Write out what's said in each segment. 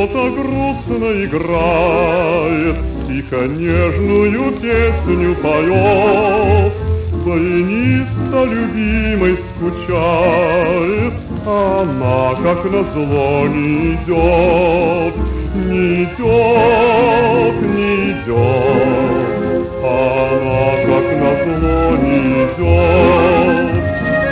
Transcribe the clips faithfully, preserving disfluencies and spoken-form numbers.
кто-то грустно играет, тихо нежную песню поет. Баяниста любимой скучает, а она, как назло, не идет, не идет, не идет. Она, как назло, не идет.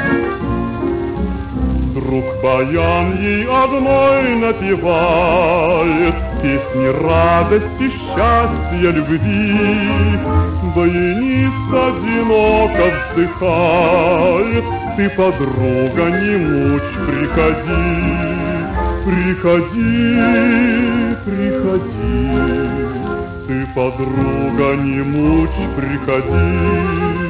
Друг баян ей одной напевает песни радости, счастья, любви. Баянист одиноко вздыхает: ты, подруга, не мучь, приходи, приходи, приходи. Ты, подруга, не мучь, приходи.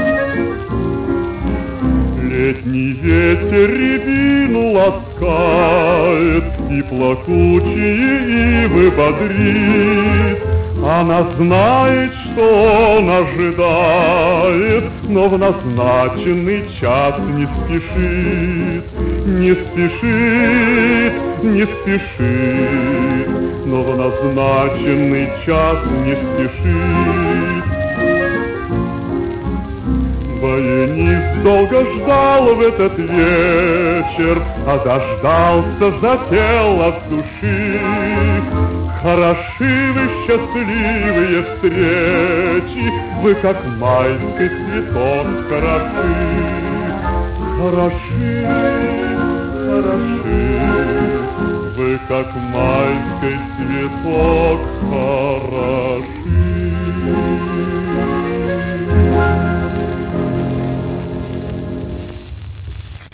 Летний ветер рябину ласкает и плакучие ивы бодрит. Она знает, что он ожидает, но в назначенный час не спешит, не спешит, не спешит, но в назначенный час не спешит. Баянист долго ждал в этот вечер, а дождался, запел от души. Хороши вы, счастливые встречи, вы, как майский цветок, хороши. Хороши, хороши, вы, как майский цветок.